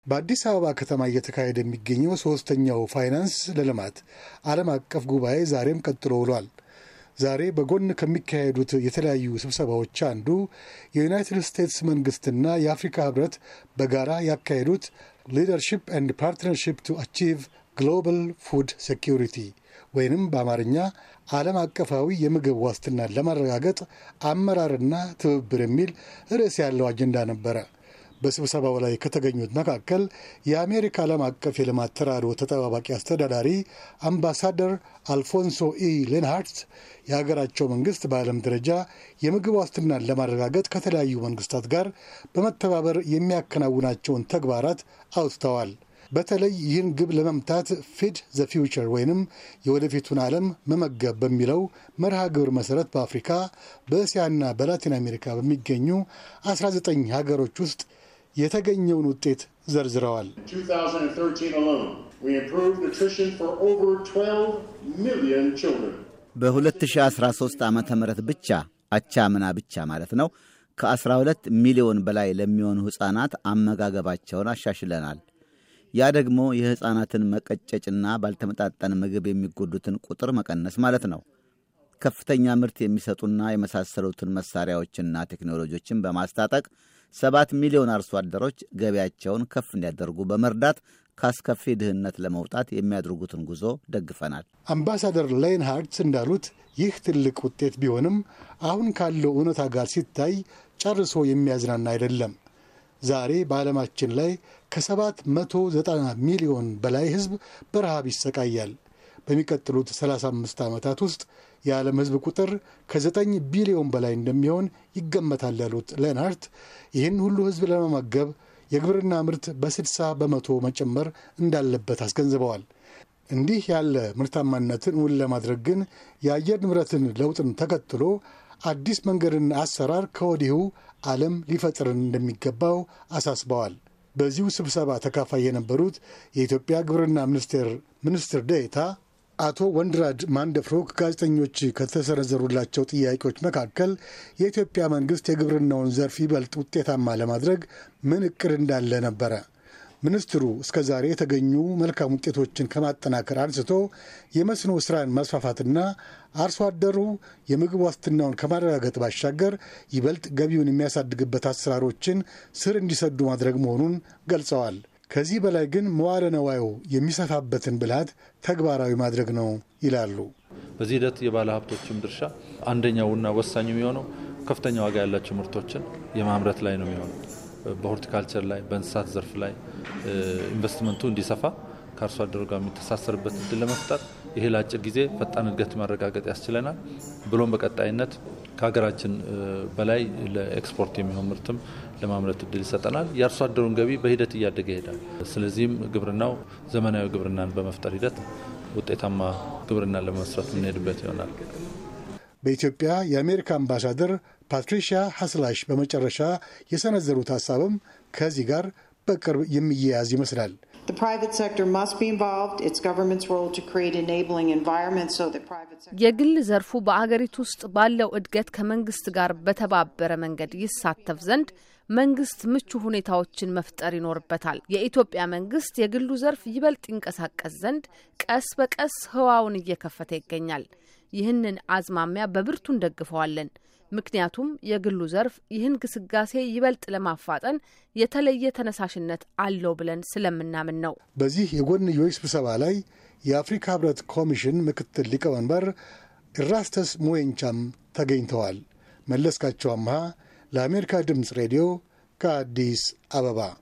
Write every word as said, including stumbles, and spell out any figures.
በአዲስ አበባ ከተማ እየተካሄደ የሚገኘው ሶስተኛው ፋይናንስ ለልማት ዓለም አቀፍ ጉባኤ ዛሬም ቀጥሎ ውሏል። ዛሬ በጎን ከሚካሄዱት የተለያዩ ስብሰባዎች አንዱ የዩናይትድ ስቴትስ መንግስትና የአፍሪካ ህብረት በጋራ ያካሄዱት ሊደርሺፕ ኤንድ ፓርትነርሺፕ ቱ አቺቭ ግሎባል ፉድ ሴኩሪቲ ወይንም በአማርኛ ዓለም አቀፋዊ የምግብ ዋስትናን ለማረጋገጥ አመራርና ትብብር የሚል ርዕስ ያለው አጀንዳ ነበረ። በስብሰባው ላይ ከተገኙት መካከል የአሜሪካ ዓለም አቀፍ የልማት ተራድኦ ተጠባባቂ አስተዳዳሪ አምባሳደር አልፎንሶ ኢ ሌንሃርት የሀገራቸው መንግስት በዓለም ደረጃ የምግብ ዋስትናን ለማረጋገጥ ከተለያዩ መንግስታት ጋር በመተባበር የሚያከናውናቸውን ተግባራት አውጥተዋል። በተለይ ይህን ግብ ለመምታት ፊድ ዘ ፊውቸር ወይንም የወደፊቱን ዓለም መመገብ በሚለው መርሃ ግብር መሰረት በአፍሪካ በእስያና በላቲን አሜሪካ በሚገኙ አስራ ዘጠኝ ሀገሮች ውስጥ የተገኘውን ውጤት ዘርዝረዋል። በ2013 ዓመተ ምህረት ብቻ አቻምና ብቻ ማለት ነው ከአስራ ሁለት ሚሊዮን በላይ ለሚሆኑ ሕፃናት አመጋገባቸውን አሻሽለናል። ያ ደግሞ የሕፃናትን መቀጨጭና ባልተመጣጠን ምግብ የሚጎዱትን ቁጥር መቀነስ ማለት ነው። ከፍተኛ ምርት የሚሰጡና የመሳሰሉትን መሳሪያዎችና ቴክኖሎጂዎችን በማስታጠቅ ሰባት ሚሊዮን አርሶ አደሮች ገቢያቸውን ከፍ እንዲያደርጉ በመርዳት ካስከፊ ድህነት ለመውጣት የሚያደርጉትን ጉዞ ደግፈናል። አምባሳደር ሌንሃርት እንዳሉት ይህ ትልቅ ውጤት ቢሆንም አሁን ካለው እውነታ ጋር ሲታይ ጨርሶ የሚያዝናና አይደለም። ዛሬ በዓለማችን ላይ ከሰባት መቶ ዘጠና ሚሊዮን በላይ ሕዝብ በረሃብ ይሰቃያል። በሚቀጥሉት ሰላሳ አምስት ዓመታት ውስጥ የዓለም ሕዝብ ቁጥር ከዘጠኝ ቢሊዮን በላይ እንደሚሆን ይገመታል ያሉት ሌንሃርት ይህን ሁሉ ሕዝብ ለመመገብ የግብርና ምርት በስድሳ በመቶ መጨመር እንዳለበት አስገንዝበዋል። እንዲህ ያለ ምርታማነትን እውን ለማድረግ ግን የአየር ንብረትን ለውጥን ተከትሎ አዲስ መንገድና አሰራር ከወዲሁ ዓለም ሊፈጥርን እንደሚገባው አሳስበዋል። በዚሁ ስብሰባ ተካፋይ የነበሩት የኢትዮጵያ ግብርና ሚኒስቴር ሚኒስትር ዴኤታ አቶ ወንድራድ ማንደፍሮ ጋዜጠኞች ከተሰነዘሩላቸው ጥያቄዎች መካከል የኢትዮጵያ መንግስት የግብርናውን ዘርፍ ይበልጥ ውጤታማ ለማድረግ ምን እቅድ እንዳለ ነበረ። ሚኒስትሩ እስከ ዛሬ የተገኙ መልካም ውጤቶችን ከማጠናከር አንስቶ የመስኖ ስራን ማስፋፋትና አርሶ አደሩ የምግብ ዋስትናውን ከማረጋገጥ ባሻገር ይበልጥ ገቢውን የሚያሳድግበት አሰራሮችን ስር እንዲሰዱ ማድረግ መሆኑን ገልጸዋል። ከዚህ በላይ ግን መዋለ ነዋዩ የሚሰፋበትን ብልሃት ተግባራዊ ማድረግ ነው ይላሉ። በዚህ ሂደት የባለ ሀብቶችም ድርሻ አንደኛውና ወሳኙ የሚሆነው ከፍተኛ ዋጋ ያላቸው ምርቶችን የማምረት ላይ ነው የሚሆነው። በሆርቲካልቸር ላይ በእንስሳት ዘርፍ ላይ ኢንቨስትመንቱ እንዲሰፋ ከአርሶ አደሩ ጋር የሚተሳሰርበት እድል ለመፍጠር ይሄ ለአጭር ጊዜ ፈጣን እድገት ማረጋገጥ ያስችለናል። ብሎም በቀጣይነት ከሀገራችን በላይ ለኤክስፖርት የሚሆን ምርትም ለማምረት እድል ይሰጠናል። የአርሶ አደሩን ገቢ በሂደት እያደገ ይሄዳል። ስለዚህም ግብርናው ዘመናዊ ግብርናን በመፍጠር ሂደት ውጤታማ ግብርናን ለመስራት የምንሄድበት ይሆናል። በኢትዮጵያ የአሜሪካ አምባሳደር ፓትሪሺያ ሀስላሽ በመጨረሻ የሰነዘሩት ሀሳብም ከዚህ ጋር በቅርብ የሚያያዝ ይመስላል። የግል ዘርፉ በአገሪቱ ውስጥ ባለው እድገት ከመንግስት ጋር በተባበረ መንገድ ይሳተፍ ዘንድ መንግስት ምቹ ሁኔታዎችን መፍጠር ይኖርበታል። የኢትዮጵያ መንግስት የግሉ ዘርፍ ይበልጥ ይንቀሳቀስ ዘንድ ቀስ በቀስ ህዋውን እየከፈተ ይገኛል። ይህንን አዝማሚያ በብርቱ እንደግፈዋለን። ምክንያቱም የግሉ ዘርፍ ይህን ግስጋሴ ይበልጥ ለማፋጠን የተለየ ተነሳሽነት አለው ብለን ስለምናምን ነው። በዚህ የጎንዮሽ ስብሰባ ላይ የአፍሪካ ህብረት ኮሚሽን ምክትል ሊቀመንበር ኢራስተስ ሙዌንቻም ተገኝተዋል። መለስካቸው አምሃ ለአሜሪካ ድምፅ ሬዲዮ ከአዲስ አበባ